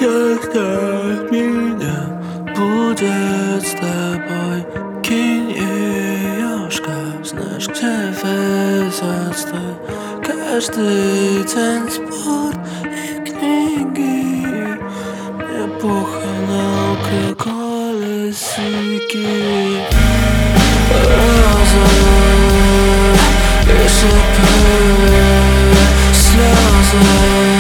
Заставь меня будет с тобой. Кинь еёшка, знаешь, где везет стой. Каждый день спорт и книги. Мне похуй на колесики. Розы и шипы, слезы.